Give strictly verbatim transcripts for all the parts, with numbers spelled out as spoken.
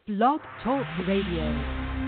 Blog Talk Radio.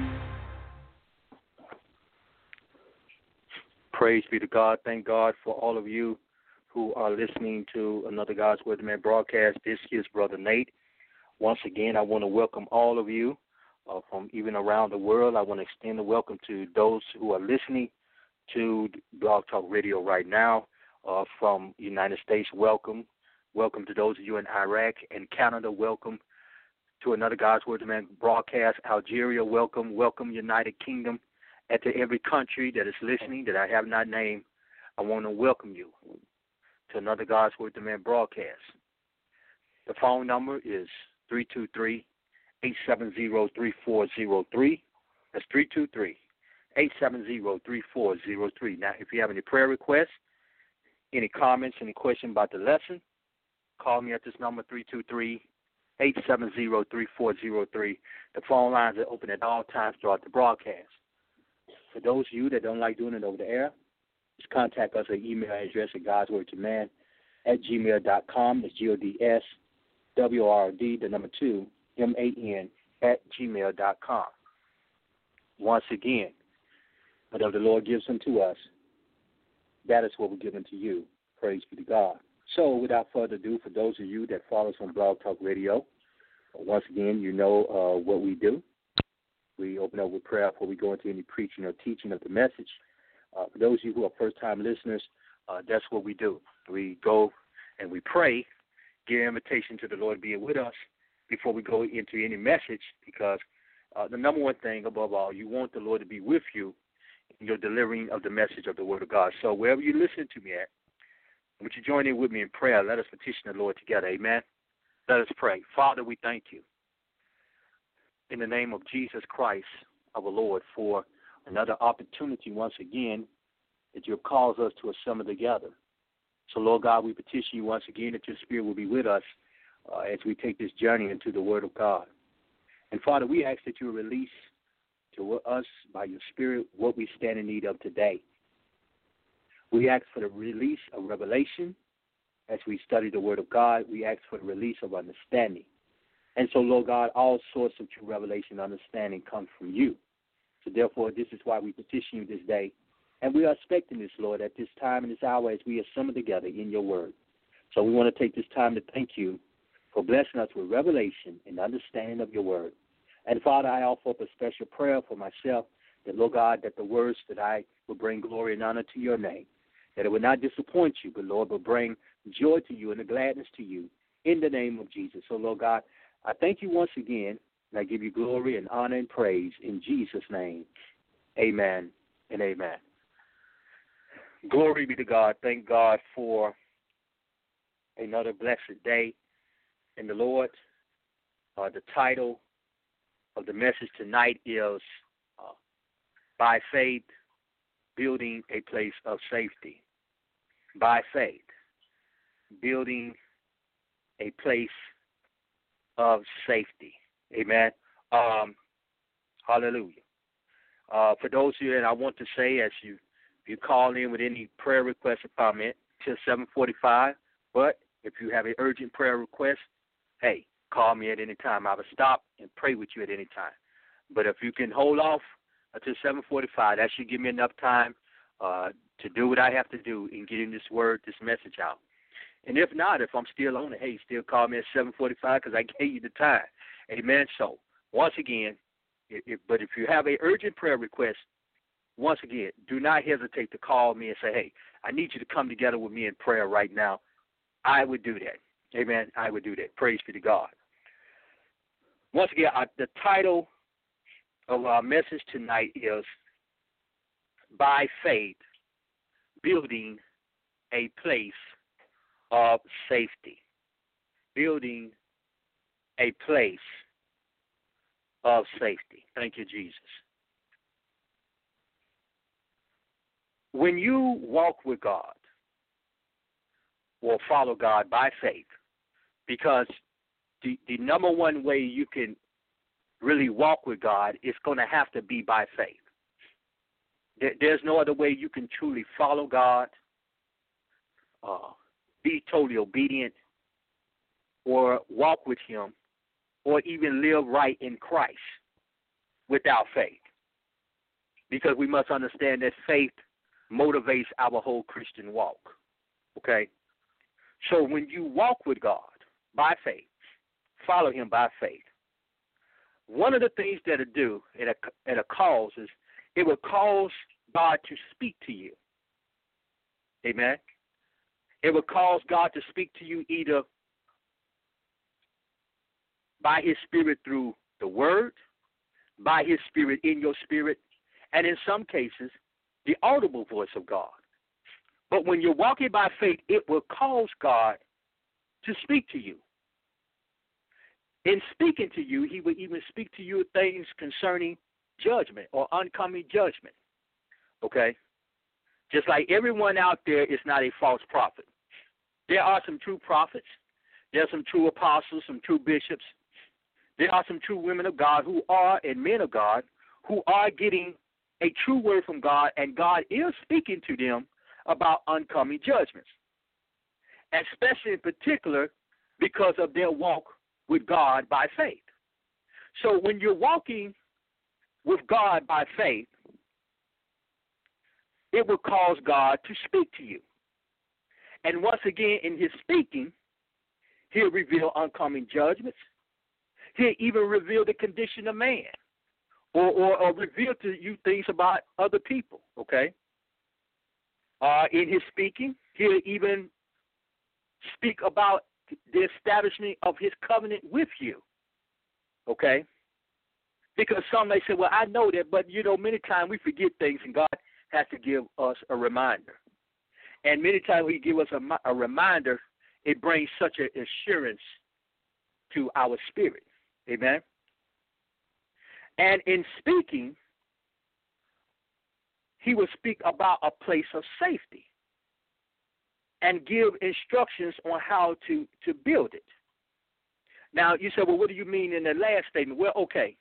Praise be to God. Thank God for all of you who are listening to another God's Word to Man broadcast. This is Brother Nate. Once again, I want to welcome all of you uh, from even around the world. I want to extend a welcome to those who are listening to Blog Talk Radio right now. Uh, from the United States, welcome. Welcome to those of you in Iraq and Canada. Welcome to another God's Word to Man broadcast. Algeria, welcome. Welcome, United Kingdom. And to every country that is listening that I have not named, I want to welcome you to another God's Word to Man broadcast. The phone number is three two three, eight seven zero, three four zero three. That's three two three, eight seven zero, three four zero three. Now, if you have any prayer requests, any comments, any questions about the lesson, call me at this number, three two three, eight seven zero, three four zero three. The phone lines are open at all times throughout the broadcast. For those of you that don't like doing it over the air, just contact us at email address at godswordtoman at gmail dot com. That's G O D S W R D, the number two, M A N, at gmail dot com. Once again, whatever the Lord gives unto us, that is what we're giving to you. Praise be to God. So without further ado, for those of you that follow us on Blog Talk Radio, once again, you know uh, what we do. We open up with prayer before we go into any preaching or teaching of the message. Uh, for those of you who are first-time listeners, uh, that's what we do. We go and we pray, give an invitation to the Lord being with us before we go into any message, because uh, the number one thing above all, you want the Lord to be with you in your delivering of the message of the Word of God. So wherever you listen to me at, would you join in with me in prayer? Let us petition the Lord together. Amen. Let us pray. Father, we thank you in the name of Jesus Christ, our Lord, for another opportunity once again that you have caused us to assemble together. So, Lord God, we petition you once again that your Spirit will be with us uh, as we take this journey into the Word of God. And, Father, we ask that you release to us by your Spirit what we stand in need of today. We ask for the release of revelation as we study the Word of God. We ask for the release of understanding. And so, Lord God, all sorts of true revelation and understanding comes from you. So, therefore, this is why we petition you this day. And we are expecting this, Lord, at this time and this hour as we assemble together in your word. So we want to take this time to thank you for blessing us with revelation and understanding of your word. And, Father, I offer up a special prayer for myself that, Lord God, that the words that I will bring glory and honor to your name, that it will not disappoint you, but, Lord, will bring joy to you and a gladness to you in the name of Jesus. So, Lord God, I thank you once again, and I give you glory and honor and praise in Jesus' name. Amen and amen. Glory be to God. Thank God for another blessed day in the Lord. Uh, the title of the message tonight is uh, By Faith, Building a Place of Safety. By faith, building a place of safety. Amen. Um, hallelujah. Uh, for those of you, and I want to say, as you you call in with any prayer request or comment till seven forty-five, but if you have an urgent prayer request, hey, call me at any time. I will stop and pray with you at any time. But if you can hold off until seven forty-five, that should give me enough time uh, to do what I have to do in getting this word, this message out. And if not, if I'm still on it, hey, still call me at seven forty-five because I gave you the time. Amen. So, once again, if, if, but if you have an urgent prayer request, once again, do not hesitate to call me and say, hey, I need you to come together with me in prayer right now. I would do that. Amen. I would do that. Praise be to God. Once again, I, the title of our message tonight is By Faith, Building a Place of Safety. Building a place of safety. Thank you, Jesus. When you walk with God or follow God by faith, because the, the number one way you can really walk with God is going to have to be by faith. There, there's no other way you can truly follow God, uh, be totally obedient, or walk with him or even live right in Christ without faith. Because we must understand that faith motivates our whole Christian walk. Okay? So when you walk with God by faith, follow him by faith, one of the things that it do, it, it causes, it will cause God to speak to you. Amen? It will cause God to speak to you either by his spirit through the word, by his spirit in your spirit, and in some cases, the audible voice of God. But when you're walking by faith, it will cause God to speak to you. In speaking to you, he will even speak to you things concerning judgment or oncoming judgment. Okay? Just like everyone out there is not a false prophet. There are some true prophets. There are some true apostles, some true bishops. There are some true women of God who are, and men of God, who are getting a true word from God, and God is speaking to them about oncoming judgments, especially in particular because of their walk with God by faith. So when you're walking with God by faith, it will cause God to speak to you. And once again, in his speaking, he'll reveal oncoming judgments. He'll even reveal the condition of man, or, or, or reveal to you things about other people, okay? Uh, in his speaking, he'll even speak about the establishment of his covenant with you, okay? Because some may say, well, I know that, but, you know, many times we forget things, and God has to give us a reminder. And many times we give us a, a reminder, it brings such an assurance to our spirit. Amen? And in speaking, he will speak about a place of safety and give instructions on how to, to build it. Now, you say, well, what do you mean in the last statement? Well, okay.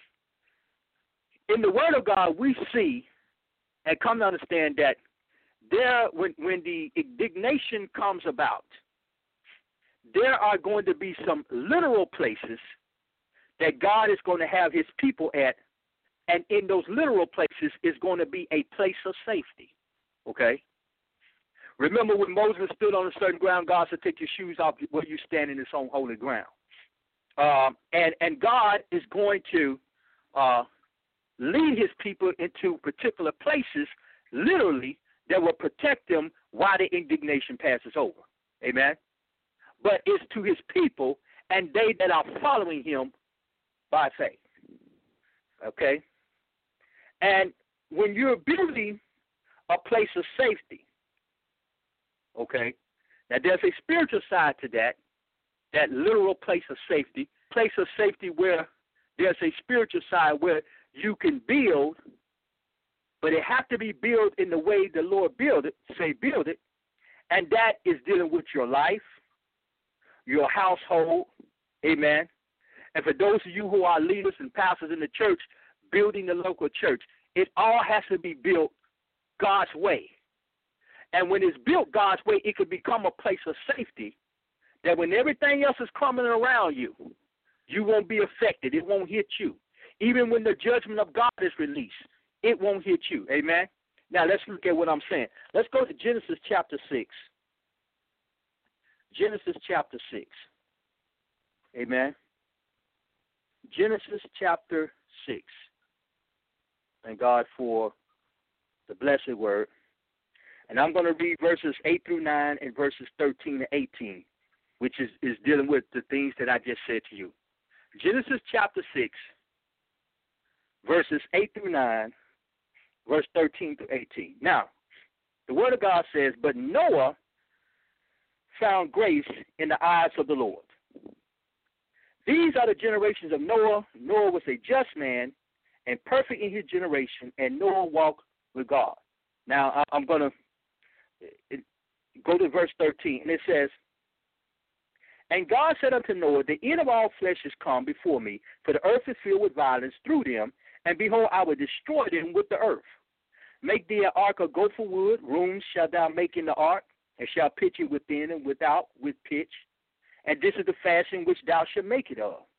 In the Word of God, we see and come to understand that there, when, when the indignation comes about, there are going to be some literal places that God is going to have his people at, and in those literal places is going to be a place of safety, okay? Remember when Moses stood on a certain ground, God said, take your shoes off where you stand in this own holy ground. Um, and, and God is going to uh, lead his people into particular places, literally, that will protect them while the indignation passes over. Amen? But it's to his people and they that are following him by faith. Okay? And when you're building a place of safety, okay, now there's a spiritual side to that, that literal place of safety, place of safety where there's a spiritual side where you can build, but it has to be built in the way the Lord build it, say build it, and that is dealing with your life, your household, amen. And for those of you who are leaders and pastors in the church, building the local church, it all has to be built God's way. And when it's built God's way, it could become a place of safety that when everything else is coming around you, you won't be affected. It won't hit you. Even when the judgment of God is released, it won't hit you. Amen? Now, let's look at what I'm saying. Let's go to Genesis chapter six. Genesis chapter six. Amen? Genesis chapter six. Thank God for the blessed word. And I'm going to read verses eight through nine and verses thirteen to eighteen, which is, is dealing with the things that I just said to you. Genesis chapter six, verses eight through nine, verse thirteen to eighteen. Now, the word of God says, but Noah found grace in the eyes of the Lord. These are the generations of Noah. Noah was a just man and perfect in his generation, and Noah walked with God. Now, I'm going to go to verse thirteen, and it says, and God said unto Noah, the end of all flesh is come before me, for the earth is filled with violence through them, and behold, I will destroy them with the earth. Make thee an ark of gopher wood, rooms shalt thou make in the ark, and shalt pitch it within and without with pitch. And this is the fashion which thou shalt make it of.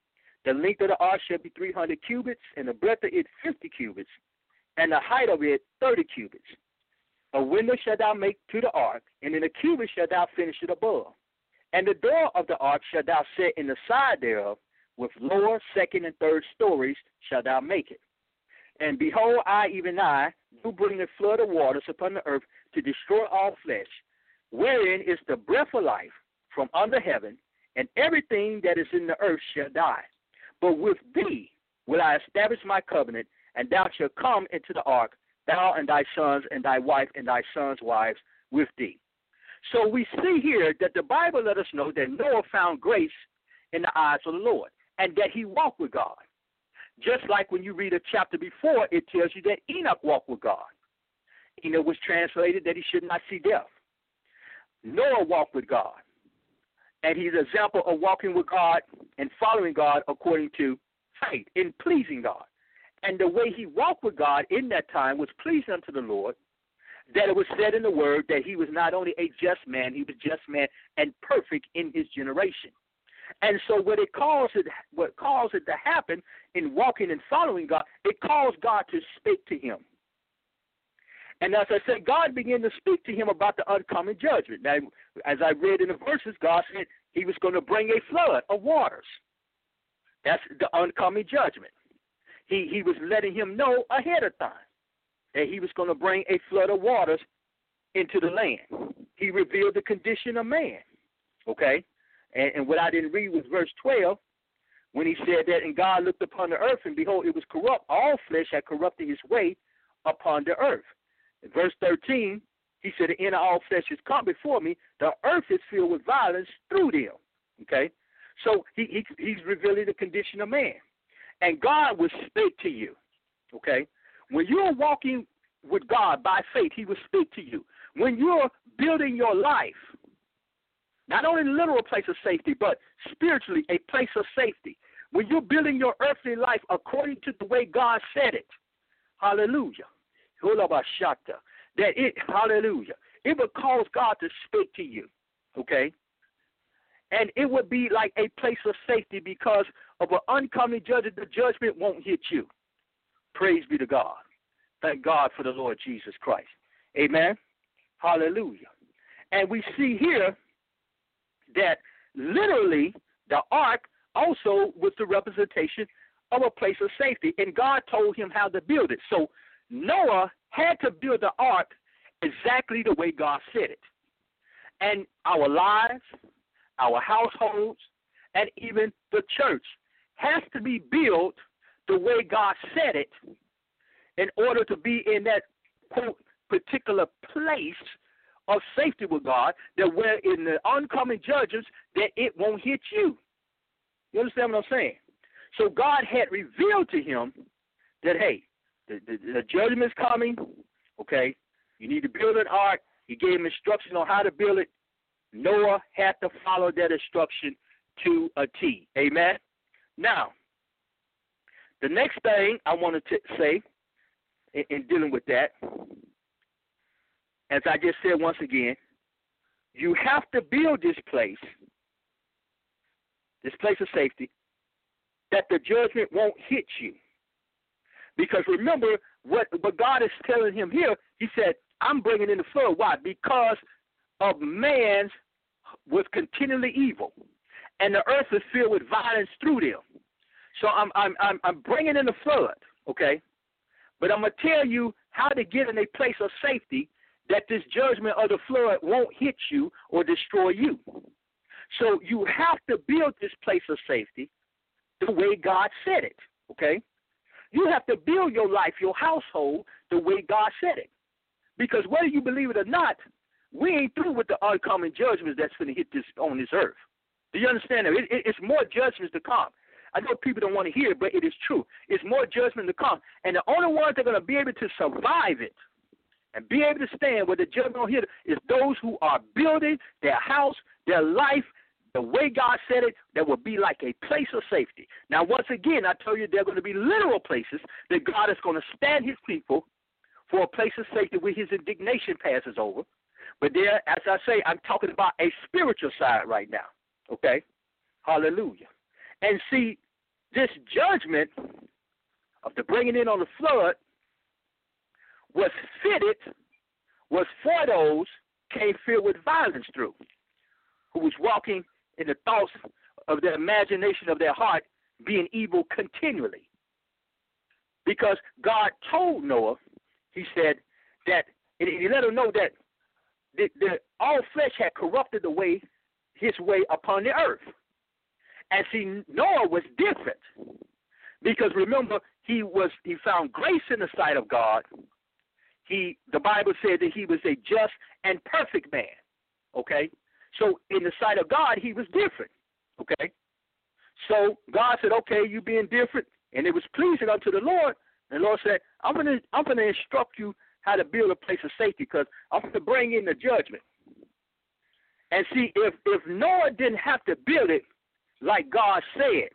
The length of the ark shall be three hundred cubits, and the breadth of it fifty cubits, and the height of it thirty cubits. A window shalt thou make to the ark, and in a cubit shalt thou finish it above. And the door of the ark shalt thou set in the side thereof, with lower, second, and third stories shalt thou make it. And behold, I, even I, do bring a flood of waters upon the earth to destroy all flesh, wherein is the breath of life from under heaven, and everything that is in the earth shall die. But with thee will I establish my covenant, and thou shalt come into the ark, thou and thy sons and thy wife and thy sons' wives with thee. So we see here that the Bible let us know that Noah found grace in the eyes of the Lord, and that he walked with God. Just like when you read a chapter before, it tells you that Enoch walked with God. Enoch was translated that he should not see death. Noah walked with God, and he's an example of walking with God and following God according to faith, in pleasing God. And the way he walked with God in that time was pleasing unto the Lord, that it was said in the word that he was not only a just man, he was just man and perfect in his generation. And so what it caused it, what caused it to happen in walking and following God, it caused God to speak to him. And as I said, God began to speak to him about the oncoming judgment. Now, as I read in the verses, God said he was going to bring a flood of waters. That's the oncoming judgment. He he was letting him know ahead of time that he was going to bring a flood of waters into the land. He revealed the condition of man, okay? And, and what I didn't read was verse twelve, when he said that, and God looked upon the earth, and behold, it was corrupt. All flesh had corrupted his way upon the earth. In verse thirteen, he said, the end of all flesh is come before me. The earth is filled with violence through them, okay? So he, he he's revealing the condition of man. And God will speak to you, okay? When you're walking with God by faith, he will speak to you. When you're building your life, not only a literal place of safety, but spiritually a place of safety. When you're building your earthly life according to the way God said it, hallelujah, that it, hallelujah, it would cause God to speak to you, okay? And it would be like a place of safety because of an oncoming judgment. The judgment won't hit you. Praise be to God. Thank God for the Lord Jesus Christ. Amen. Hallelujah. And we see here that literally the ark also was the representation of a place of safety. And God told him how to build it. So Noah had to build the ark exactly the way God said it. And our lives, our households, and even the church has to be built the way God said it in order to be in that quote, particular place of safety with God, that where in the oncoming judgments that it won't hit you. You understand what I'm saying? So God had revealed to him that, hey, the, the, the judgment is coming, okay? You need to build an ark. He gave him instructions on how to build it. Noah had to follow that instruction to a T. Amen? Now, the next thing I wanted to say in, in dealing with that, as I just said once again, you have to build this place, this place of safety, that the judgment won't hit you. Because remember, what, what God is telling him here, he said, I'm bringing in the flood. Why? Because of man's was continually evil, and the earth is filled with violence through them. So I'm I'm I'm, I'm bringing in the flood, okay? But I'm gonna tell you how to get in a place of safety that this judgment of the flood won't hit you or destroy you. So you have to build this place of safety the way God said it, okay? You have to build your life, your household, the way God said it. Because whether you believe it or not, we ain't through with the oncoming judgments that's going to hit this on this earth. Do you understand that? It, it, it's more judgments to come. I know people don't want to hear it, but it is true. It's more judgment to come. And the only ones that are going to be able to survive it and be able to stand where the judgment will hit is those who are building their house, their life, the way God said it, that will be like a place of safety. Now, once again, I tell you there are going to be literal places that God is going to stand his people for a place of safety where his indignation passes over. But there, as I say, I'm talking about a spiritual side right now, okay? Hallelujah. And see, this judgment of the bringing in on the flood was fitted, was for those came filled with violence through, who was walking in the thoughts of their imagination of their heart, being evil continually. Because God told Noah, he said that, he let him know that the, the, all flesh had corrupted the way, his way upon the earth. And see, Noah was different. Because remember, he was he found grace in the sight of God. He the Bible said that he was a just and perfect man. Okay? So in the sight of God, he was different. Okay? So God said, okay, you being different, and it was pleasing unto the Lord. And the Lord said, I'm gonna I'm gonna instruct you how to build a place of safety, because I'm gonna bring in the judgment. And see, if if Noah didn't have to build it like God said,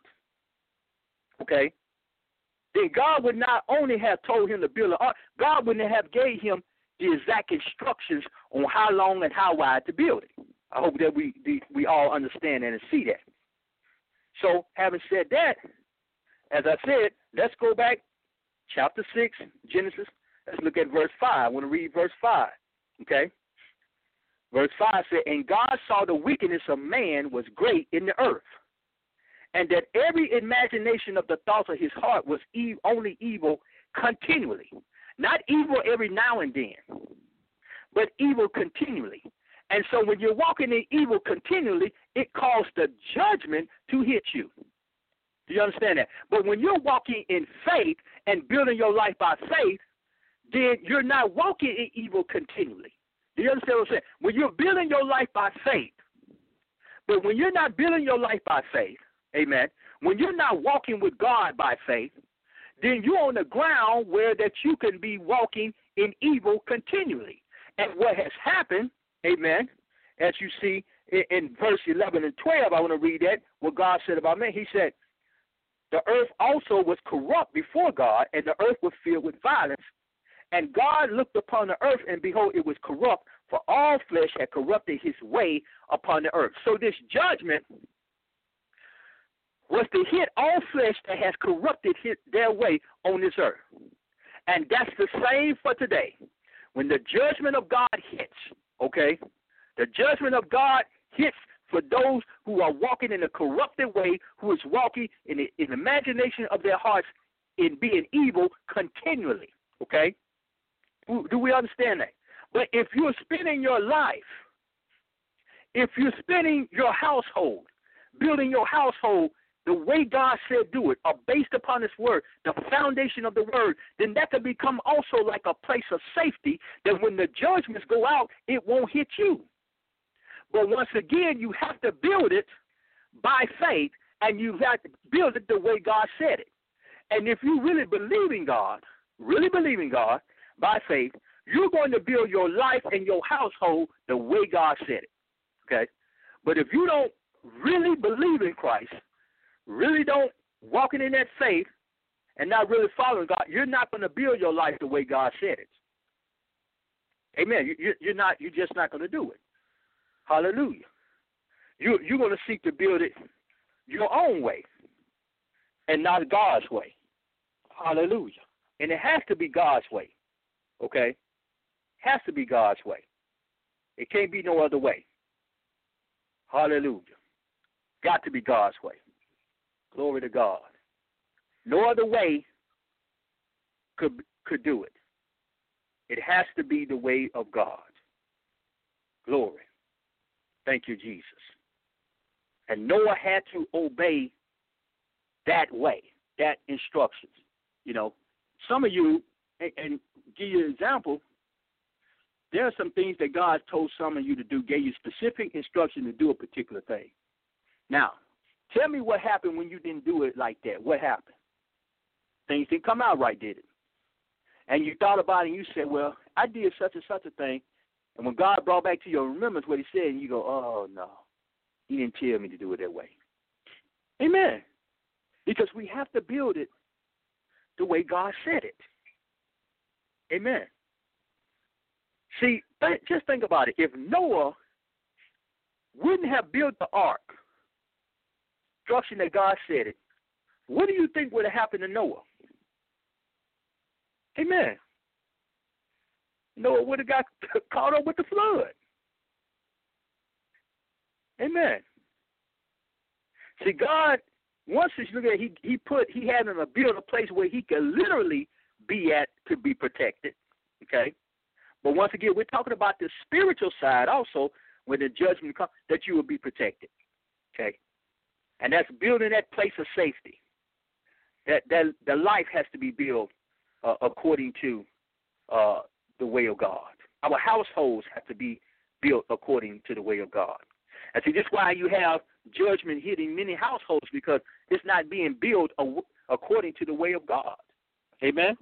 okay, then God would not only have told him to build an ark, God wouldn't have gave him the exact instructions on how long and how wide to build it. I hope that we we all understand that and see that. So, having said that, as I said, let's go back, chapter six, Genesis. Let's look at verse five. I want to read verse five, okay? Verse five said, and God saw the wickedness of man was great in the earth, and that every imagination of the thoughts of his heart was e- only evil continually. Not evil every now and then, but evil continually. And so when you're walking in evil continually, it caused the judgment to hit you. Do you understand that? But when you're walking in faith and building your life by faith, then you're not walking in evil continually. Do you understand what I'm saying? When you're building your life by faith, but when you're not building your life by faith, amen, when you're not walking with God by faith, then you're on the ground where that you can be walking in evil continually. And what has happened, amen, as you see in, in verse eleven and twelve, I want to read that, what God said about man. He said, the earth also was corrupt before God, and the earth was filled with violence. And God looked upon the earth, and behold, it was corrupt, for all flesh had corrupted his way upon the earth. So this judgment was to hit all flesh that has corrupted his, their way on this earth. And that's the same for today. When the judgment of God hits, okay, the judgment of God hits for those who are walking in a corrupted way, who is walking in the in imagination of their hearts in being evil continually, okay? Do we understand that? But if you're spending your life, if you're spending your household, building your household the way God said do it, or based upon his word, the foundation of the word, then that can become also like a place of safety, that when the judgments go out, it won't hit you. But once again, you have to build it by faith, and you have to build it the way God said it. And if you really believe in God, really believe in God, by faith, you're going to build your life and your household the way God said it, okay? But if you don't really believe in Christ, really don't walking in that faith and not really following God, you're not going to build your life the way God said it. Amen. You, you're not. You're just not going to do it. Hallelujah. You, you're going to seek to build it your own way and not God's way. Hallelujah. And it has to be God's way. Okay? Has to be God's way. It can't be no other way. Hallelujah. Got to be God's way. Glory to God. No other way could could do it. It has to be the way of God. Glory. Thank you, Jesus. And Noah had to obey that way, that instructions. You know, some of you, and, and give you an example, there are some things that God told some of you to do, gave you specific instruction to do a particular thing. Now, tell me what happened when you didn't do it like that. What happened? Things didn't come out right, did it? And you thought about it and you said, well, I did such and such a thing. And when God brought back to your remembrance what he said, and you go, oh, no, he didn't tell me to do it that way. Amen. Because we have to build it the way God said it. Amen. See, th- just think about it. If Noah wouldn't have built the ark, instruction that God said it, what do you think would have happened to Noah? Amen. Noah would have got caught up with the flood. Amen. See, God, once you look at it, he he put he had him build a place where he could literally be at to be protected. Okay. But once again, we're talking about the spiritual side also, when the judgment comes, that you will be protected. Okay. And that's building that place of safety. That that the life has to be built uh, according to uh, the way of God. Our households have to be built according to the way of God. And see, this is why you have judgment hitting many households, because it's not being built according to the way of God. Amen?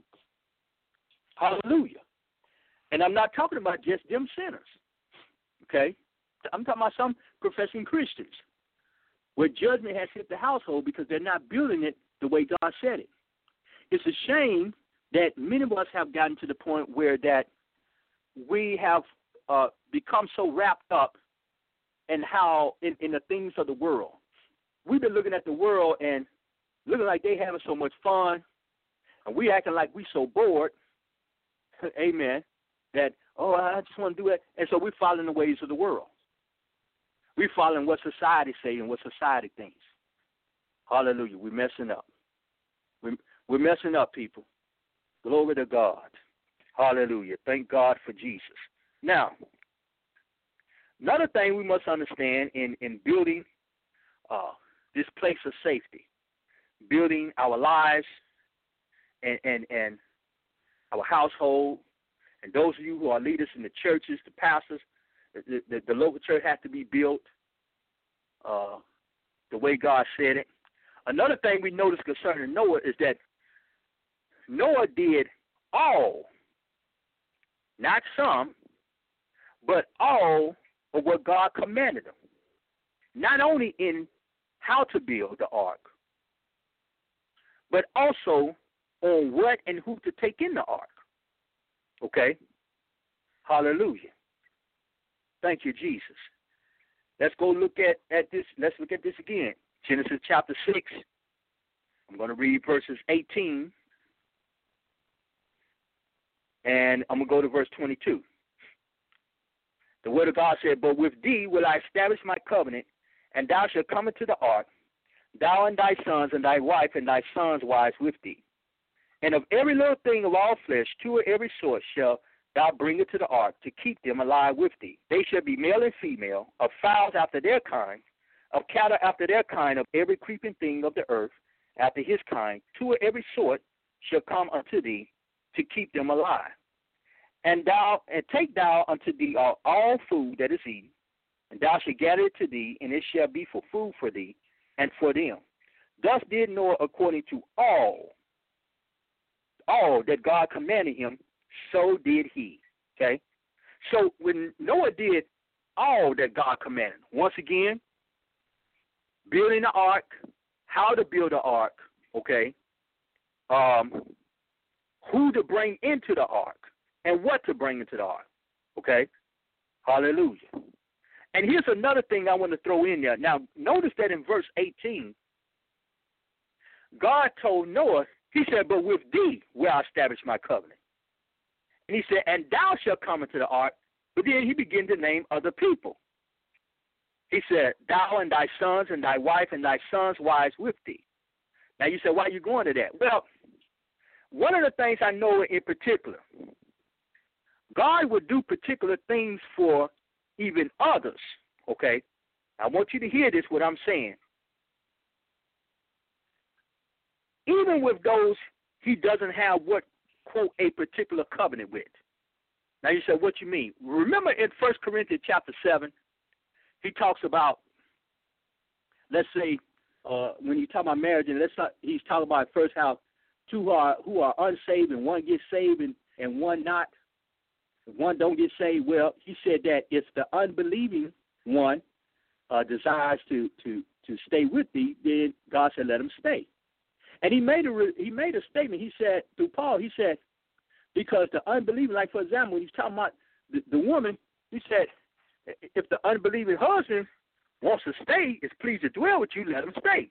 Hallelujah. And I'm not talking about just them sinners. Okay? I'm talking about some professing Christians where judgment has hit the household because they're not building it the way God said it. It's a shame that many of us have gotten to the point where that we have uh, become so wrapped up in how in, in the things of the world. We've been looking at the world and looking like they having so much fun, and we acting like we so bored. Amen. That, oh, I just want to do it. And so we're following the ways of the world. We're following what society say and what society thinks. Hallelujah. We're messing up. We're, we're messing up, people. Glory to God. Hallelujah. Thank God for Jesus. Now, another thing we must understand in, in building uh, this place of safety, building our lives and, and, and our household, and those of you who are leaders in the churches, the pastors, the, the, the local church has to be built uh, the way God said it. Another thing we notice concerning Noah is that Noah did all, not some, but all of what God commanded him. Not only in how to build the ark, but also on what and who to take in the ark. Okay? Hallelujah. Thank you, Jesus. Let's go look at, at this. Let's look at this again. Genesis chapter six. I'm going to read verses eighteen. And I'm going to go to verse twenty-two. The word of God said, but with thee will I establish my covenant, and thou shalt come into the ark, thou and thy sons and thy wife and thy sons' wives with thee. And of every little thing of all flesh, two of every sort shall thou bring into the ark, to keep them alive with thee. They shall be male and female, of fowls after their kind, of cattle after their kind, of every creeping thing of the earth after his kind. Two of every sort shall come unto thee, to keep them alive. And thou and take thou unto thee all, all food that is eaten, and thou shalt gather it to thee, and it shall be for food for thee and for them. Thus did Noah according to all, all that God commanded him, so did he. Okay? So when Noah did all that God commanded, once again, building the ark, how to build the ark, okay, um, who to bring into the ark, and what to bring into the ark, okay? Hallelujah. And here's another thing I want to throw in there. Now, notice that in verse eighteen, God told Noah, he said, but with thee will I establish my covenant. And he said, and thou shalt come into the ark. But then he began to name other people. He said, thou and thy sons and thy wife and thy sons' wives with thee. Now you say, why are you going to that? Well, one of the things I know in particular, God would do particular things for even others, okay? I want you to hear this, what I'm saying. Even with those he doesn't have what, quote, a particular covenant with. Now you say, what you mean? Remember in First Corinthians chapter seven, he talks about, let's say, uh, when you talk about marriage, and let's not, he's talking about first how two are who are unsaved and one gets saved and, and one not. If one don't get saved, well, he said that if the unbelieving one uh, desires to, to, to stay with thee, then God said, let him stay. And he made a he made a statement. He said through Paul, he said, because the unbelieving, like for example, when he's talking about the, the woman, he said, if the unbelieving husband wants to stay, is pleased to dwell with you, let him stay.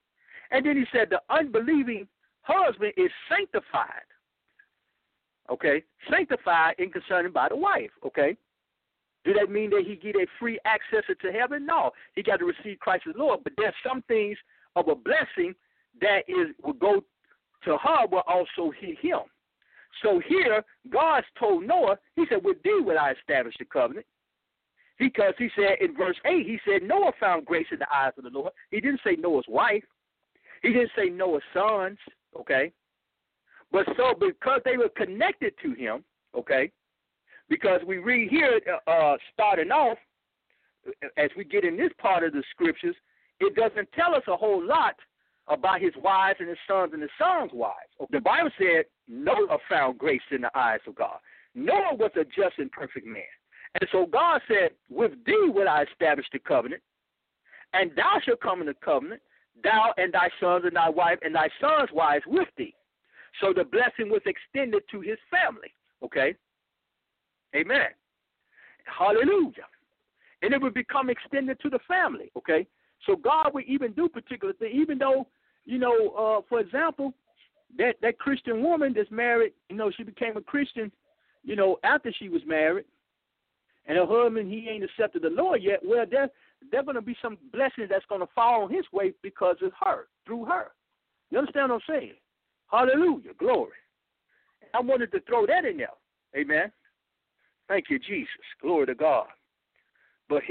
And then he said the unbelieving husband is sanctified. Okay? Sanctified in concerning by the wife. Okay? Do that mean that he get a free access to heaven? No. He got to receive Christ as Lord. But there's some things of a blessing that is will go to her will also hit him. So here, God told Noah, he said, with thee will I establish the covenant. Because he said in verse eight, he said, Noah found grace in the eyes of the Lord. He didn't say Noah's wife. He didn't say Noah's sons, okay? But so because they were connected to him, okay, because we read here, uh, starting off, as we get in this part of the scriptures, it doesn't tell us a whole lot about his wives and his sons and his sons' wives. The Bible said Noah found grace in the eyes of God. Noah was a just and perfect man. And so God said, with thee will I establish the covenant, and thou shalt come in the covenant, thou and thy sons and thy wife and thy sons' wives with thee. So the blessing was extended to his family, okay? Amen. Hallelujah. And it would become extended to the family, okay? So God would even do particular things, even though, you know, uh, for example, that, that Christian woman that's married, you know, she became a Christian, you know, after she was married, and her husband, he ain't accepted the Lord yet. Well, there, there going to be some blessings that's going to fall on his way because of her, through her. You understand what I'm saying? Hallelujah. Glory. I wanted to throw that in there. Amen. Thank you, Jesus. Glory to God. But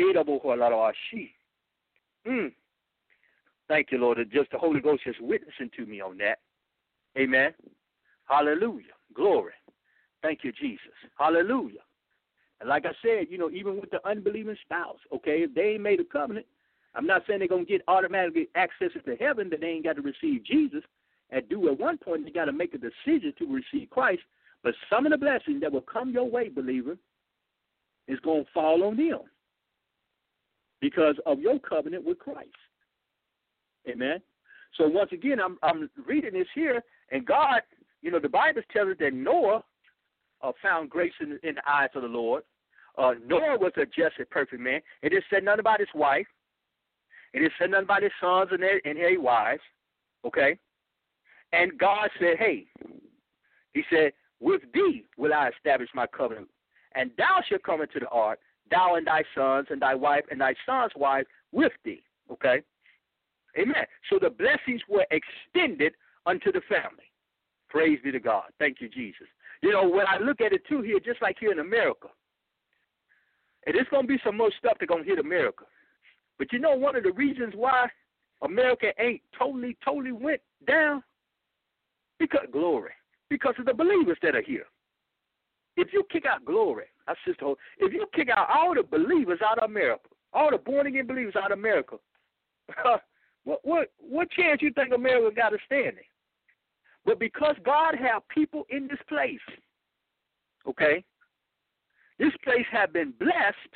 Mm. Thank you, Lord. Just the Holy Ghost is witnessing to me on that. Amen. Hallelujah. Glory. Thank you, Jesus. Hallelujah. And like I said, you know, even with the unbelieving spouse, okay, if they ain't made a covenant, I'm not saying they're going to get automatically access to heaven, that they ain't got to receive Jesus. And do at one point, they got to make a decision to receive Christ. But some of the blessings that will come your way, believer, is going to fall on them because of your covenant with Christ. Amen. So once again, I'm I'm reading this here, and God, you know, the Bible tells us that Noah uh, found grace in, in the eyes of the Lord. Uh, Noah was a just and perfect man. It didn't say nothing about his wife. It didn't say nothing about his sons and their, and their wives. Okay. And God said, hey, he said, with thee will I establish my covenant, and thou shalt come into the ark, thou and thy sons and thy wife and thy sons' wife with thee. Okay? Amen. So the blessings were extended unto the family. Praise be to God. Thank you, Jesus. You know, when I look at it, too, here, just like here in America, and there's going to be some more stuff that's going to hit America. But you know one of the reasons why America ain't totally, totally went down? Because, glory, because of the believers that are here. If you kick out glory, I just told, if you kick out all the believers out of America, all the born-again believers out of America, what, what, what chance you think America got of standing? But because God have people in this place, okay, this place have been blessed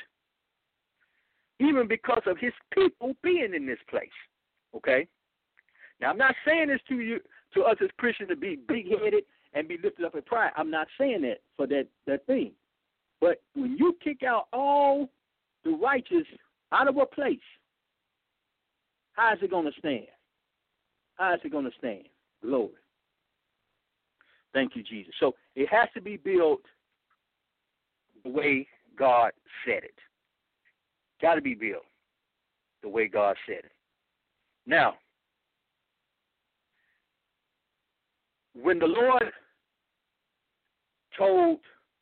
even because of his people being in this place, okay? Now, I'm not saying this to you, to us as Christians, to be big-headed and be lifted up in pride. I'm not saying that for that, that thing. But when you kick out all the righteous out of a place, how is it going to stand? How is it going to stand? Glory. Thank you, Jesus. So it has to be built the way God said it. Got to be built the way God said it. Now, when the Lord told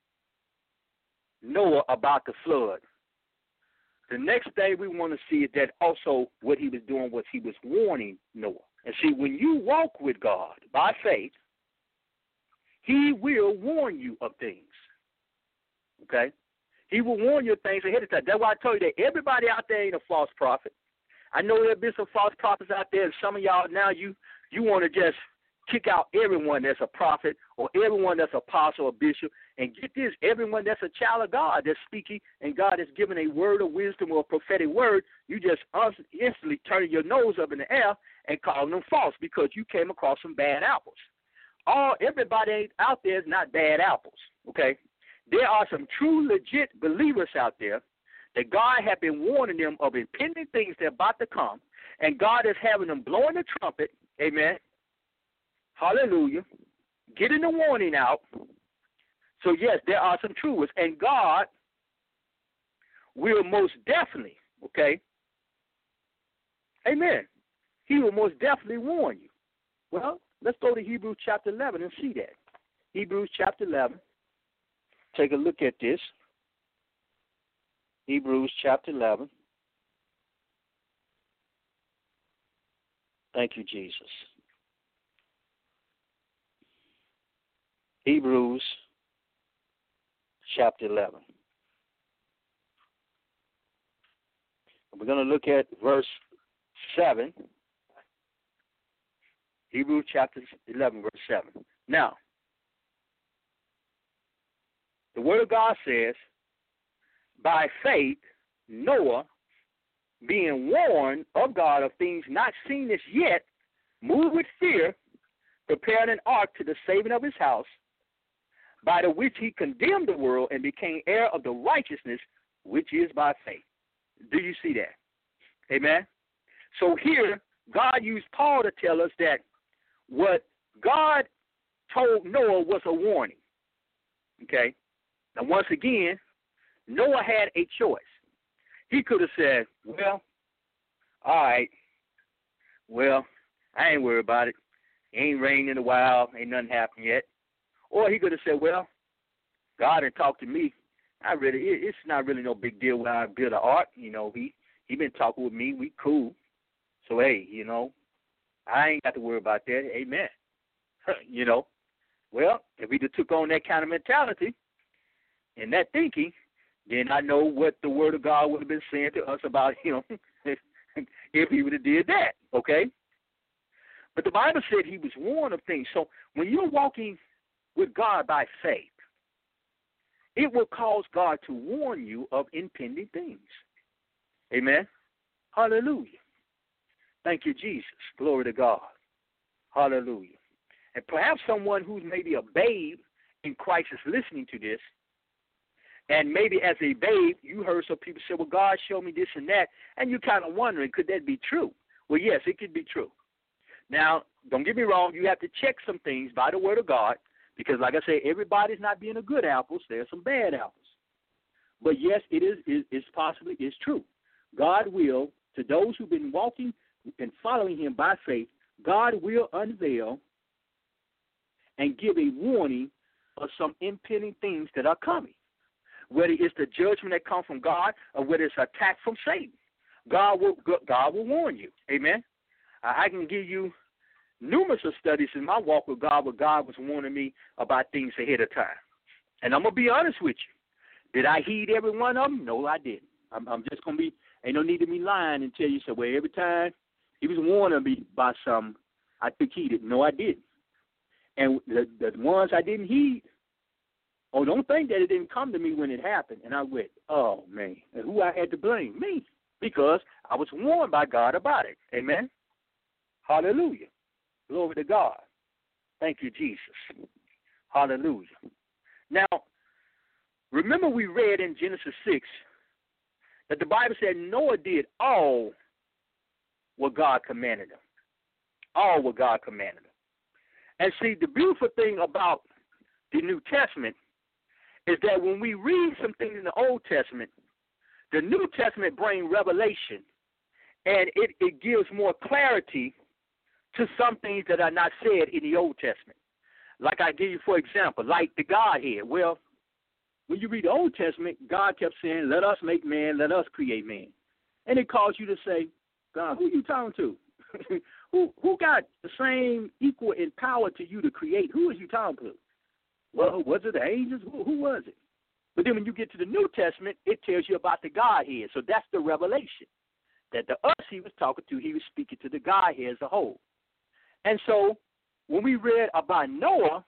Noah about the flood, the next thing we want to see is that also what he was doing was he was warning Noah. And see, when you walk with God by faith, he will warn you of things. Okay? He will warn you of things ahead of time. That's why I told you that everybody out there ain't a false prophet. I know there have been some false prophets out there, and some of y'all now you you want to just kick out everyone that's a prophet or everyone that's apostle or bishop, and get this, everyone that's a child of God that's speaking and God has given a word of wisdom or a prophetic word, you just instantly turn your nose up in the air and call them false because you came across some bad apples. All everybody out there is not bad apples, okay? There are some true, legit believers out there that God has been warning them of impending things that are about to come, and God is having them blowing the trumpet, Amen. Hallelujah. Getting the warning out. So, yes, there are some truths. And God will most definitely, okay? Amen. He will most definitely warn you. Well, let's go to Hebrews chapter eleven and see that. Hebrews chapter eleven. Take a look at this. Hebrews chapter eleven. Thank you, Jesus. Hebrews chapter eleven. We're going to look at verse seven. Hebrews chapter eleven, verse seven. Now, the Word of God says, by faith, Noah, being warned of God of things not seen as yet, moved with fear, prepared an ark to the saving of his house, by the which he condemned the world and became heir of the righteousness which is by faith. Do you see that? Amen? So here, God used Paul to tell us that what God told Noah was a warning. Okay? Now, once again, Noah had a choice. He could have said, well, all right, well, I ain't worried about it. It ain't rained in a while. Ain't nothing happened yet. Or he could have said, well, God had talked to me. I really, it, it's not really no big deal when I build an ark. You know, he he been talking with me. We cool. So, hey, you know, I ain't got to worry about that. Amen. You know, well, if we just took on that kind of mentality and that thinking, then I know what the Word of God would have been saying to us about him if he would have did that, okay? But the Bible said he was warned of things. So when you're walking with God by faith, it will cause God to warn you of impending things. Amen? Hallelujah. Thank you, Jesus. Glory to God. Hallelujah. And perhaps someone who's maybe a babe in Christ is listening to this, and maybe as a babe, you heard some people say, well, God showed me this and that, and you're kind of wondering, could that be true? Well, yes, it could be true. Now, don't get me wrong, you have to check some things by the Word of God, because like I say, everybody's not being a good apples. There are some bad apples. But yes, it is it, it's possibly it's true. God will, to those who've been walking and following him by faith, God will unveil and give a warning of some impending things that are coming. Whether it's the judgment that comes from God or whether it's attack from Satan, God will God will warn you. Amen. I can give you numerous of studies in my walk with God where God was warning me about things ahead of time. And I'm going to be honest with you. Did I heed every one of them? No, I didn't. I'm, I'm just going to be, ain't no need to be lying and tell you, so, well, every time he was warning me about something, I took heed. No, I didn't. And the, the ones I didn't heed, oh, don't think that it didn't come to me when it happened. And I went, oh, man. And who I had to blame? Me. Because I was warned by God about it. Amen? Hallelujah. Glory to God. Thank you, Jesus. Hallelujah. Now, remember we read in Genesis six that the Bible said Noah did all what God commanded him. All what God commanded him. And see, the beautiful thing about the New Testament is that when we read some things in the Old Testament, the New Testament brings revelation, and it, it gives more clarity to some things that are not said in the Old Testament. Like I give you, for example, like the Godhead. Well, when you read the Old Testament, God kept saying, let us make man, let us create man. And it caused you to say, God, who are you talking to? who who got the same equal in power to you to create? Who is you talking to? Well, was it the angels? Who, who was it? But then when you get to the New Testament, it tells you about the Godhead. So that's the revelation. That the us he was talking to, he was speaking to the Godhead as a whole. And so when we read about Noah,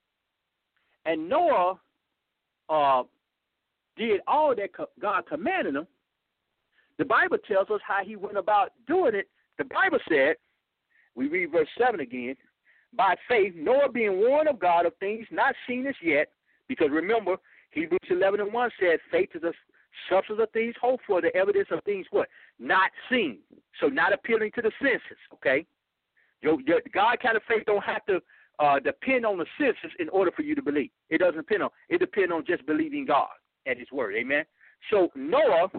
and Noah uh, did all that God commanded him, the Bible tells us how he went about doing it. The Bible said, we read verse seven again, by faith, Noah being warned of God of things not seen as yet, because remember, Hebrews eleven and one said, faith is the substance of things hoped for, the evidence of things what? Not seen. So not appealing to the senses, okay? Your, your God kind of faith don't have to uh, depend on the senses in order for you to believe. It doesn't depend on. It depends on just believing God at His word. Amen. So Noah,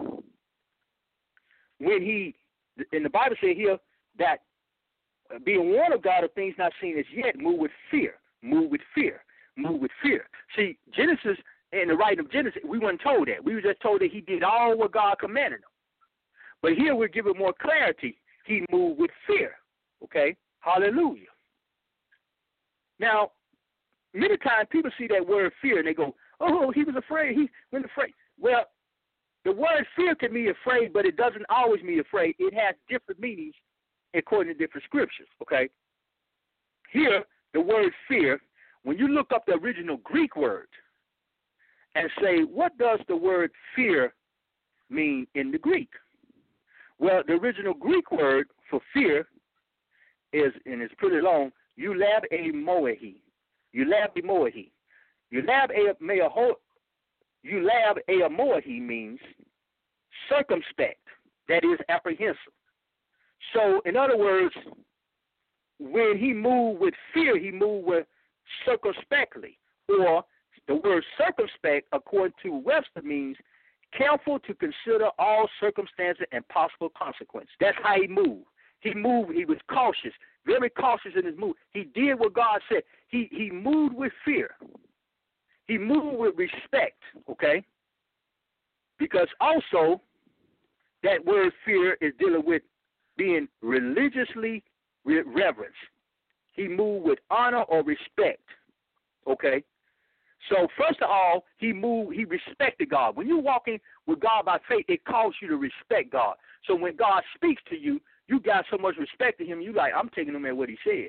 when he, and the Bible says here that being warned of God of things not seen as yet, move with fear, move with fear, move with fear. See, Genesis, in the writing of Genesis, we weren't told that. We were just told that he did all what God commanded him. But here we're given more clarity. He moved with fear. Okay? Hallelujah. Now, many times people see that word fear and they go, oh, he was afraid. He was afraid. Well, the word fear can mean afraid, but it doesn't always mean afraid. It has different meanings according to different scriptures. Okay? Here, the word fear, when you look up the original Greek word and say, what does the word fear mean in the Greek? Well, the original Greek word for fear is, and it's pretty long, Eulab a moahi. Eulab a moahi. Eulab a meaho. Eulab a moahi means circumspect, that is apprehensive. So, in other words, when he moved with fear, he moved with circumspectly. Or the word circumspect, according to Webster, means careful to consider all circumstances and possible consequences. That's how he moved. He moved, he was cautious, very cautious in his move. He did what God said. He he moved with fear. He moved with respect, okay? Because also that word fear is dealing with being religiously reverent. He moved with honor or respect, okay? So first of all, he moved, he respected God. When you're walking with God by faith, it calls you to respect God. So when God speaks to you, you got so much respect to him, you like, I'm taking him at what he said.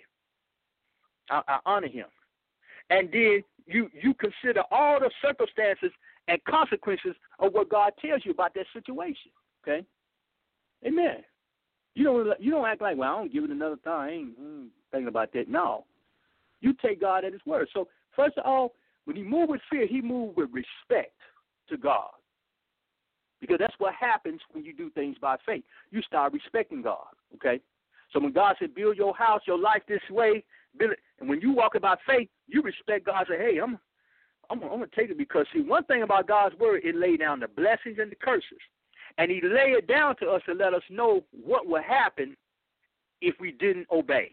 I, I honor him. And then you, you consider all the circumstances and consequences of what God tells you about that situation, okay? Amen. You don't, you don't act like, well, I don't give it another thought. I ain't mm, thinking about that. No. You take God at his word. So first of all, when he moved with fear, he moved with respect to God. Because that's what happens when you do things by faith. You start respecting God, okay? So when God said, build your house, your life this way, build it, and when you walk about faith, you respect God. Say, hey, I'm, I'm, I'm going to take it because, see, one thing about God's word, it lay down the blessings and the curses. And he lay it down to us to let us know what will happen if we didn't obey,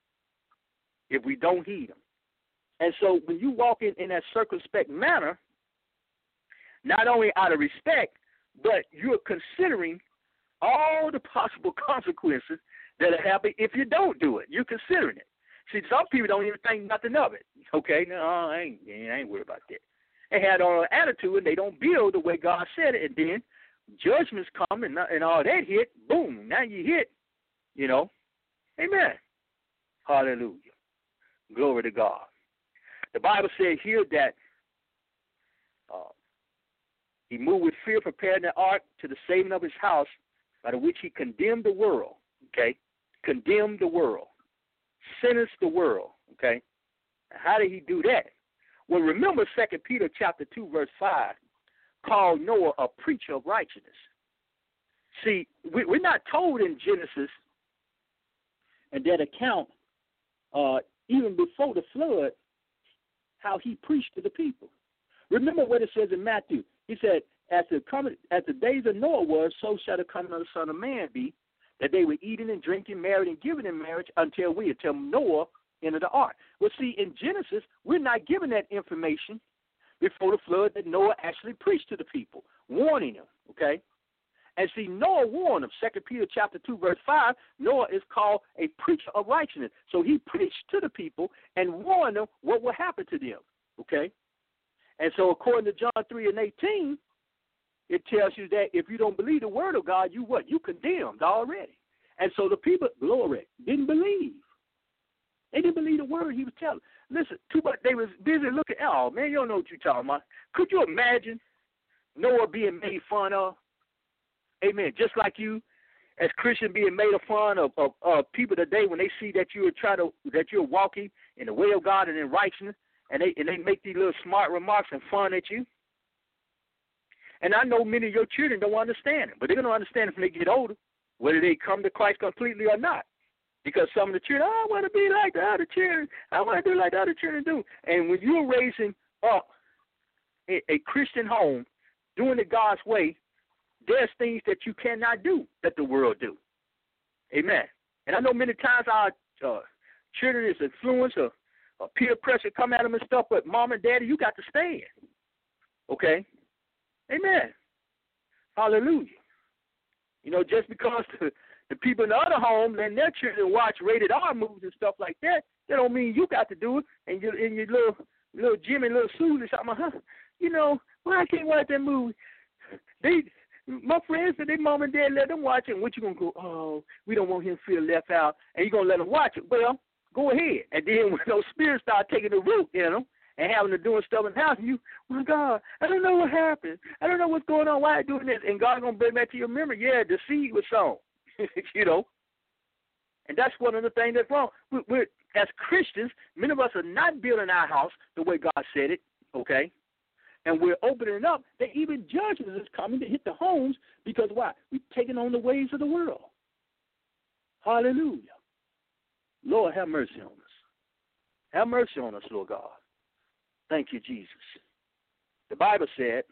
if we don't heed him. And so when you walk in, in that circumspect manner, not only out of respect, but you're considering all the possible consequences that will happen if you don't do it. You're considering it. See, some people don't even think nothing of it. Okay, no, I ain't, I ain't worried about that. They had all the attitude, and they don't build the way God said it, and then judgments come, and, and all that hit, boom, now you hit, you know. Amen. Hallelujah. Glory to God. The Bible says here that uh, he moved with fear, preparing the ark to the saving of his house, by the which he condemned the world, okay? Condemned the world. Sentenced the world, okay? How did he do that? Well, remember Second Peter chapter two, verse five, called Noah a preacher of righteousness. See, we, we're not told in Genesis and that account, uh, even before the flood, how he preached to the people. Remember what it says in Matthew. He said, as the, coming, as the days of Noah was, so shall the coming of the Son of Man be, that they were eating and drinking, married and giving in marriage until we, until Noah entered the ark. Well, see, in Genesis, we're not given that information before the flood that Noah actually preached to the people, warning them, okay? And see, Noah warned them. Second Peter chapter two, verse five, Noah is called a preacher of righteousness. So he preached to the people and warned them what will happen to them, okay? And so according to John three and eighteen, it tells you that if you don't believe the word of God, you what? You condemned already. And so the people, glory, didn't believe. They didn't believe the word he was telling. Listen, too much, they was busy looking, oh, man, you don't know what you're talking about. Could you imagine Noah being made fun of? Amen. Just like you, as Christian, being made fun of, of, of people today when they see that you are trying to, that you're walking in the way of God and in righteousness, and they and they make these little smart remarks and fun at you. And I know many of your children don't understand it, but they're going to understand it when they get older, whether they come to Christ completely or not. Because some of the children, oh, I want to be like the other children. I want to do like the other children do. And when you're raising up a, a Christian home, doing it God's way, there's things that you cannot do that the world do. Amen. And I know many times our uh, children is influenced or, or peer pressure come at them and stuff, but mom and daddy, you got to stand. Okay? Amen. Hallelujah. You know, just because the, the people in the other home and their children watch rated R movies and stuff like that, that don't mean you got to do it. And you in your little little Jimmy, little Susie, something, huh? You know, why I can't watch that movie? They, my friends said their mom and dad let them watch it. And what you gonna go? Oh, we don't want him to feel left out, and you gonna let them watch it? Well, go ahead. And then when those spirits start taking the root in them and having to doing stuff in the house, and you, my God, I don't know what happened. I don't know what's going on. Why are you doing this? And God's gonna bring back to your memory. Yeah, the seed was sown. You know, and that's one of the things that's wrong. We're, we're as Christians, many of us are not building our house the way God said it. Okay. And we're opening up that even judgment is coming to hit the homes because why? We're taking on the ways of the world. Hallelujah. Lord, have mercy on us. Have mercy on us, Lord God. Thank you, Jesus. The Bible said,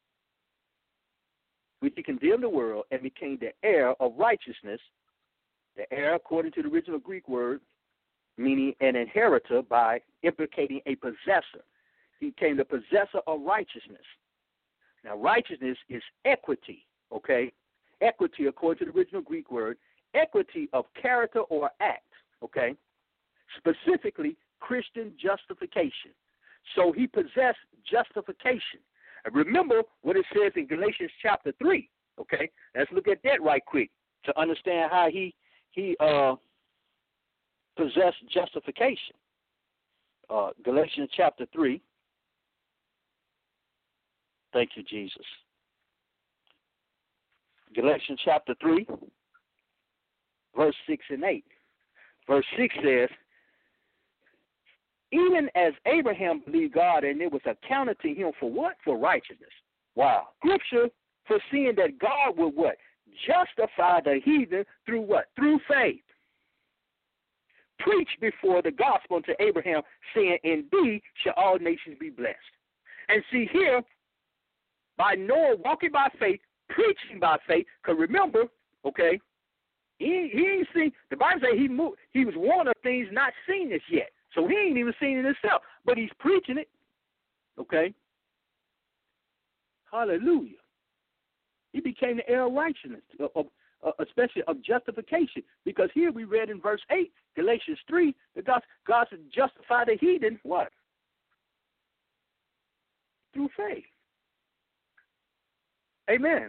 we condemned the world and became the heir of righteousness. The heir, according to the original Greek word, meaning an inheritor by implicating a possessor. He became the possessor of righteousness. Now, righteousness is equity, okay? Equity, according to the original Greek word, equity of character or act, okay? Specifically, Christian justification. So he possessed justification. And remember what it says in Galatians chapter three, okay? Let's look at that right quick to understand how he he uh, possessed justification. Uh, Galatians chapter three. Thank you, Jesus. Galatians chapter three, verse six and eight. Verse six says, even as Abraham believed God, and it was accounted to him for what? For righteousness. Wow. Scripture foreseeing that God would what? Justify the heathen through what? Through faith. Preach before the gospel unto Abraham, saying, in thee shall all nations be blessed. And see here, by Noah walking by faith, preaching by faith, because remember, okay, he, he ain't seen, the Bible says he moved, he was warned of things not seen as yet. So he ain't even seen it himself, but he's preaching it. Okay? Hallelujah. He became the heir of righteousness, of, of, especially of justification. Because here we read in verse eight, Galatians three, that God, God should justify the heathen, what? Through faith. Amen.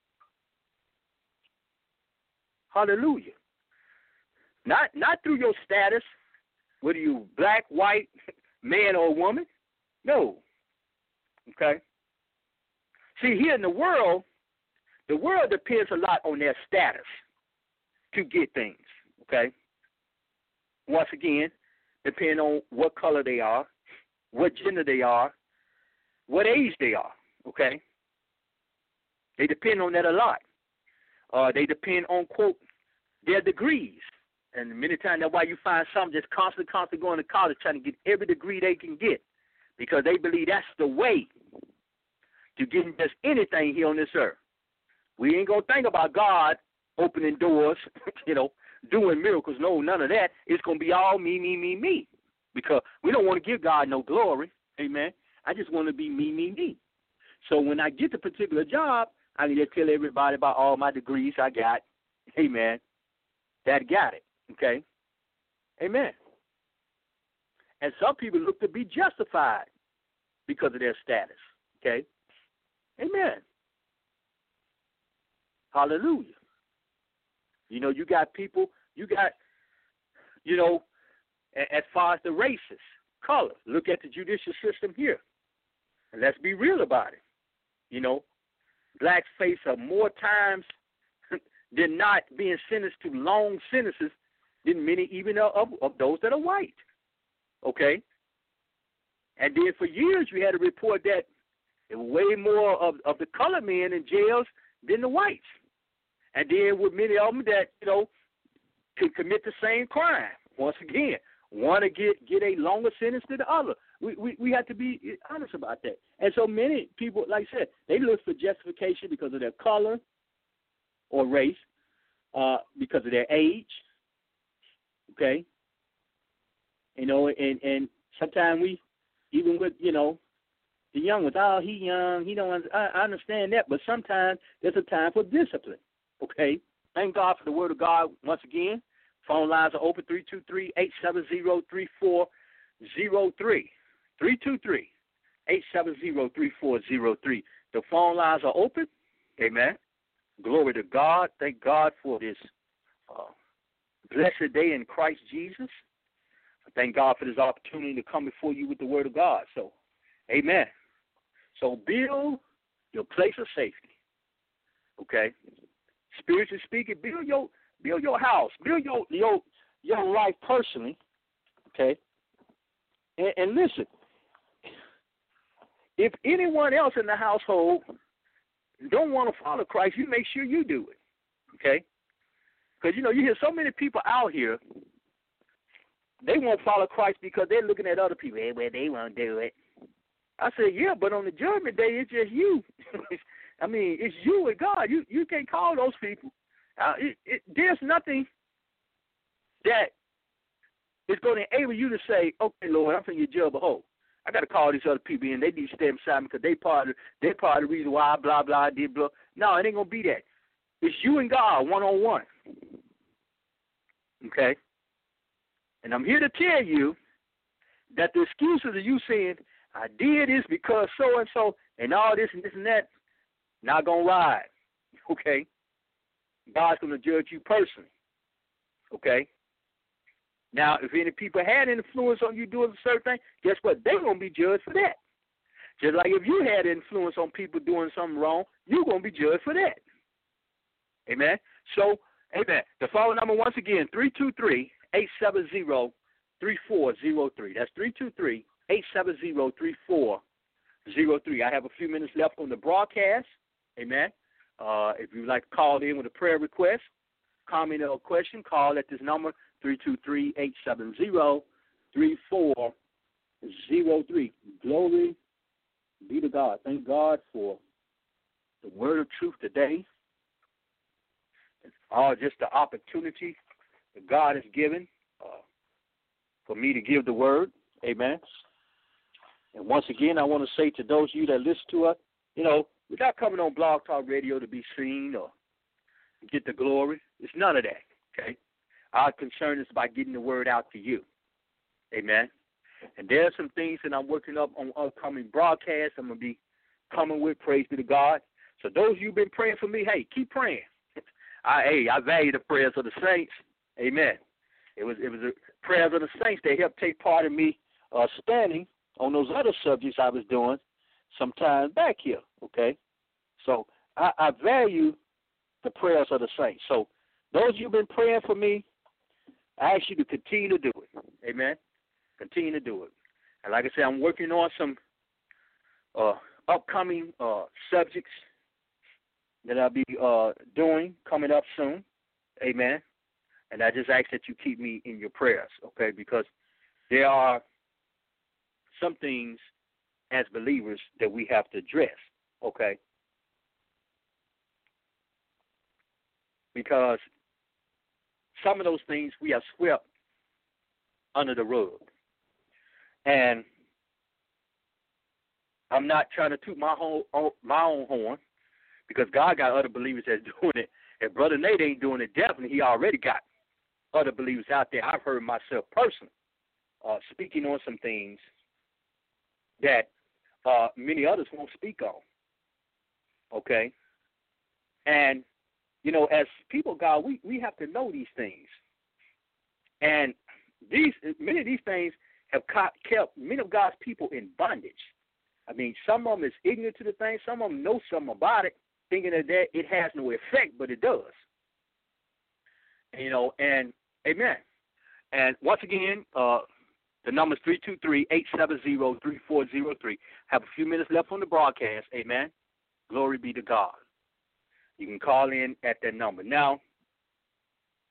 Hallelujah. Not, not through your status, whether you black, white, man, or woman. No. Okay? See, here in the world, the world depends a lot on their status to get things. Okay? Once again, depending on what color they are, what gender they are, what age they are. Okay? They depend on that a lot. Uh, they depend on, quote, their degrees. And many times that's why you find some just constantly, constantly going to college trying to get every degree they can get because they believe that's the way to getting just anything here on this earth. We ain't going to think about God opening doors, you know, doing miracles. No, none of that. It's going to be all me, me, me, me because we don't want to give God no glory. Amen. I just want to be me, me, me. So when I get the particular job, I can just tell everybody about all my degrees I got. Amen. That got it. Okay? Amen. And some people look to be justified because of their status. Okay? Amen. Hallelujah. You know, you got people, you got, you know, as far as the races, color, look at the judicial system here. And let's be real about it. You know, blacks face are more times than not being sentenced to long sentences than many even of, of those that are white. Okay? And then for years we had a report that there were way more of, of the colored men in jails than the whites. And then with many of them that, you know, could commit the same crime. Once again, one to get, get a longer sentence than the other. We, we we have to be honest about that. And so many people, like I said, they look for justification because of their color or race, uh, because of their age, okay? You know, and, and sometimes we, even with, you know, the young ones, oh, he young, he don't, I, I understand that, but sometimes there's a time for discipline, okay? Thank God for the word of God once again. Phone lines are open, three two three, eight seven zero, three four zero three. three two three, eight seven zero, three four zero three. The phone lines are open. Amen. Glory to God. Thank God for this uh, blessed day in Christ Jesus. Thank God for this opportunity to come before you with the word of God. So, amen. So build your place of safety. Okay? Spiritually speaking, build your build your house. Build your your your life personally. Okay? And, and listen, if anyone else in the household don't want to follow Christ, you make sure you do it, okay? Because, you know, you hear so many people out here, they won't follow Christ because they're looking at other people. Hey, well, they won't do it. I said, yeah, but on the judgment day, it's just you. I mean, it's you and God. You you can't call those people. Uh, it, it, there's nothing that is going to enable you to say, okay, Lord, I'm from your judge, behold. I got to call these other people in. They need to stay beside me because they part of, they part of the reason why I blah, blah, I did blah. No, it ain't going to be that. It's you and God one-on-one. Okay? And I'm here to tell you that the excuses of you saying, I did this because so-and-so and all this and this and that, not going to ride. Okay? God's going to judge you personally. Okay? Now, if any people had influence on you doing a certain thing, guess what? They're going to be judged for that. Just like if you had influence on people doing something wrong, you're going to be judged for that. Amen? So, amen. The phone number, once again, three two three, eight seven zero, three four zero three. That's three two three, eight seven zero, three four zero three. I have a few minutes left on the broadcast. Amen. Uh, if you'd like to call in with a prayer request, comment or question, call at this number, three two three, eight seven zero, three four zero three. Glory be to God. Thank God for the word of truth today. It's all just the opportunity that God has given uh, for me to give the word. Amen. And once again, I want to say to those of you that listen to us, you know, we're not coming on Blog Talk Radio to be seen or get the glory. It's none of that, okay? Our concern is about getting the word out to you. Amen. And there are some things that I'm working up on upcoming broadcasts I'm going to be coming with, praise be to God. So those of you who've been praying for me, hey, keep praying. I, hey, I value the prayers of the saints. Amen. It was it was the prayers of the saints that helped take part in me uh, standing on those other subjects I was doing some time back here, okay? So I, I value the prayers of the saints. So those of you who've been praying for me, I ask you to continue to do it. Amen? Continue to do it. And like I said, I'm working on some uh, upcoming uh, subjects that I'll be uh, doing coming up soon. Amen? And I just ask that you keep me in your prayers, okay? Because there are some things as believers that we have to address, okay? Because some of those things we have swept under the rug. And I'm not trying to toot my, whole, my own horn because God got other believers that's doing it. If Brother Nate ain't doing it, definitely he already got other believers out there. I've heard myself personally uh, speaking on some things that uh, many others won't speak on, okay? And, you know, as people, God, we, we have to know these things. And these many of these things have kept many of God's people in bondage. I mean, some of them is ignorant to the thing. Some of them know something about it, thinking that, that it has no effect, but it does. You know, and amen. And once again, uh, the number is three two three, eight seven zero, three four zero three. Have a few minutes left on the broadcast. Amen. Glory be to God. You can call in at that number. Now,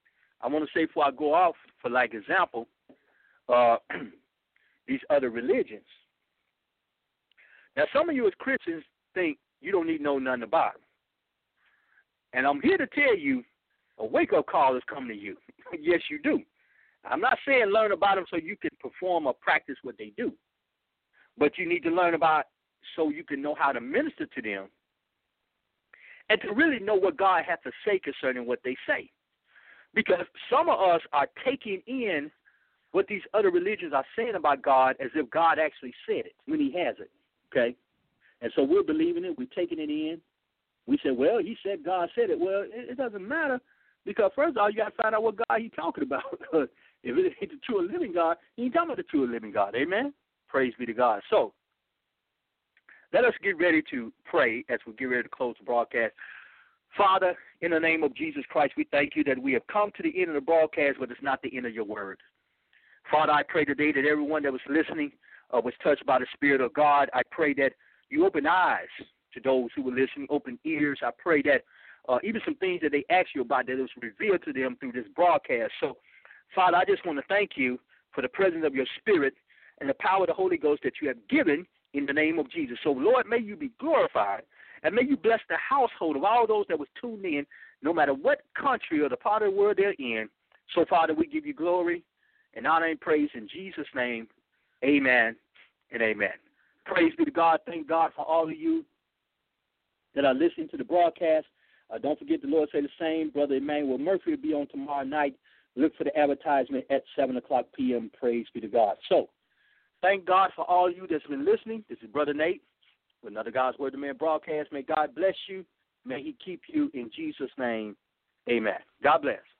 I want to say before I go off, for like example, uh, these other religions. Now, some of you as Christians think you don't need to know nothing about them. And I'm here to tell you, a wake-up call is coming to you. Yes, you do. I'm not saying learn about them so you can perform or practice what they do. But you need to learn about so you can know how to minister to them and to really know what God has to say concerning what they say. Because some of us are taking in what these other religions are saying about God as if God actually said it when he hasn't, okay? And so we're believing it. We're taking it in. We say, well, he said God said it. Well, it, it doesn't matter because, first of all, you got to find out what God he's talking about. If it ain't the true and living God, he ain't talking about the true and living God. Amen? Praise be to God. So let us get ready to pray as we get ready to close the broadcast. Father, in the name of Jesus Christ, we thank you that we have come to the end of the broadcast, but it's not the end of your word. Father, I pray today that everyone that was listening uh, was touched by the Spirit of God. I pray that you open eyes to those who were listening, open ears. I pray that uh, even some things that they asked you about, that it was revealed to them through this broadcast. So, Father, I just want to thank you for the presence of your Spirit and the power of the Holy Ghost that you have given in the name of Jesus. So, Lord, may you be glorified, and may you bless the household of all those that was tuned in, no matter what country or the part of the world they're in. So, Father, we give you glory and honor and praise in Jesus' name. Amen and amen. Praise be to God. Thank God for all of you that are listening to the broadcast. Uh, don't forget the Lord say the same. Brother Emmanuel Murphy will be on tomorrow night. Look for the advertisement at seven o'clock p.m. Praise be to God. So, thank God for all of you that's been listening. This is Brother Nate with another God's Word to Man broadcast. May God bless you. May he keep you in Jesus' name. Amen. God bless.